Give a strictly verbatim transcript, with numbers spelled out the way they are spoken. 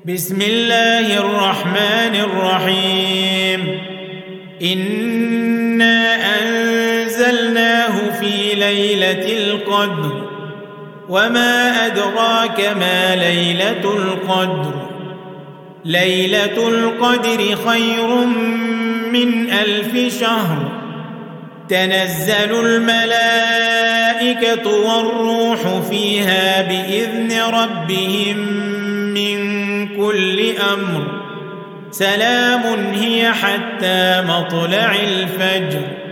بسم الله الرحمن الرحيم إنا أنزلناه في ليلة القدر وما أدراك ما ليلة القدر ليلة القدر خير من ألف شهر تنزل الملائكة والروح فيها بإذن ربهم من كل أمر سلام هي حتى مطلع الفجر